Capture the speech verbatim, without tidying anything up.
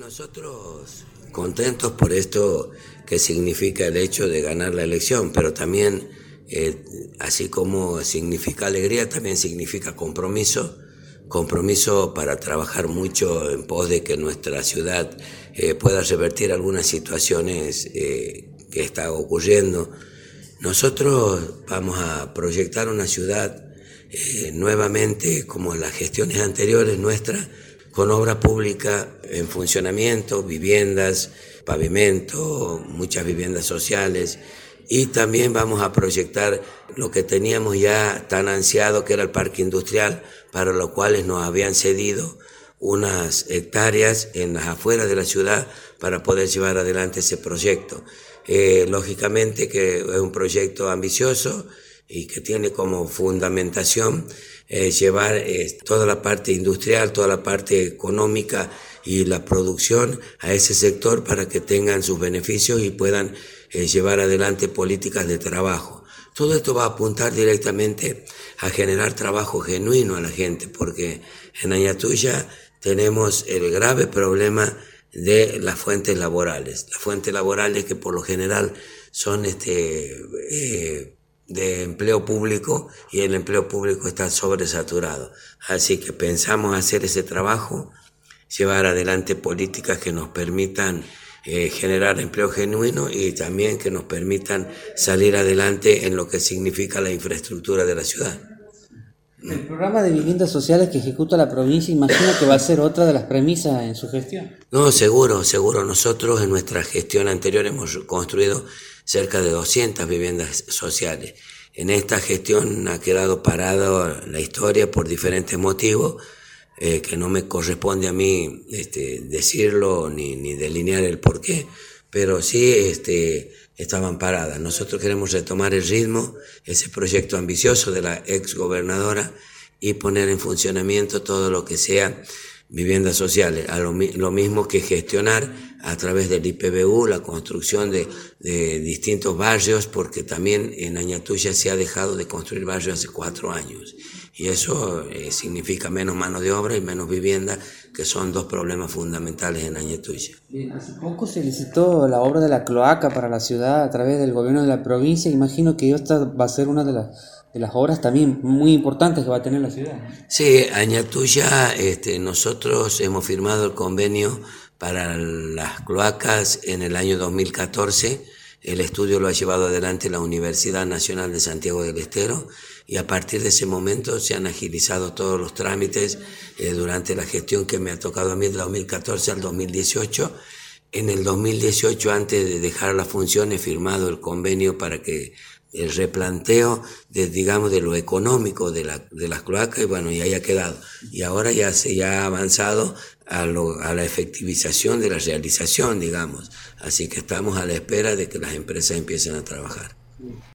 nosotros contentos por esto que significa el hecho de ganar la elección, pero también, eh, así como significa alegría, también significa compromiso, compromiso para trabajar mucho en pos de que nuestra ciudad eh, pueda revertir algunas situaciones eh, que está ocurriendo. Nosotros vamos a proyectar una ciudad eh, nuevamente como en las gestiones anteriores nuestras, con obra pública en funcionamiento, viviendas, pavimento, muchas viviendas sociales, y también vamos a proyectar lo que teníamos ya tan ansiado, que era el parque industrial, para lo cual nos habían cedido unas hectáreas en las afueras de la ciudad para poder llevar adelante ese proyecto. Eh, lógicamente que es un proyecto ambicioso y que tiene como fundamentación eh, llevar eh, toda la parte industrial, toda la parte económica y la producción a ese sector para que tengan sus beneficios y puedan eh, llevar adelante políticas de trabajo. Todo esto va a apuntar directamente a generar trabajo genuino a la gente, porque en Añatuya tenemos el grave problema de las fuentes laborales. Las fuentes laborales que por lo general son este eh, de empleo público, y el empleo público está sobresaturado. Así que pensamos hacer ese trabajo, llevar adelante políticas que nos permitan eh, generar empleo genuino y también que nos permitan salir adelante en lo que significa la infraestructura de la ciudad. El programa de viviendas sociales que ejecuta la provincia, imagino que va a ser otra de las premisas en su gestión. No, seguro, seguro. Nosotros en nuestra gestión anterior hemos construido cerca de doscientas viviendas sociales. En esta gestión ha quedado parada la historia por diferentes motivos, eh, que no me corresponde a mí este, decirlo ni, ni delinear el porqué, pero sí este, estaban paradas. Nosotros queremos retomar el ritmo, ese proyecto ambicioso de la ex gobernadora, y poner en funcionamiento todo lo que sea viviendas sociales, a lo, lo mismo que gestionar a través del I P B U la construcción de, de distintos barrios, porque también en Añatuya se ha dejado de construir barrios hace cuatro años, y eso eh, significa menos mano de obra y menos vivienda, que son dos problemas fundamentales en Añatuya. Bien, hace poco se licitó la obra de la cloaca para la ciudad a través del gobierno de la provincia. Imagino que esta va a ser una de las de las obras también muy importantes que va a tener la ciudad. Sí, Añatuya, este, nosotros hemos firmado el convenio para las cloacas en el año dos mil catorce. El estudio lo ha llevado adelante la Universidad Nacional de Santiago del Estero, y a partir de ese momento se han agilizado todos los trámites eh, durante la gestión que me ha tocado a mí, del dos mil catorce al dos mil dieciocho. En el dos mil dieciocho, antes de dejar la función, he firmado el convenio para que el replanteo de, digamos, de lo económico de, la, de las cloacas, y bueno, ya haya quedado. Y ahora ya se ya ha avanzado a, lo, a la efectivización de la realización, digamos. Así que estamos a la espera de que las empresas empiecen a trabajar.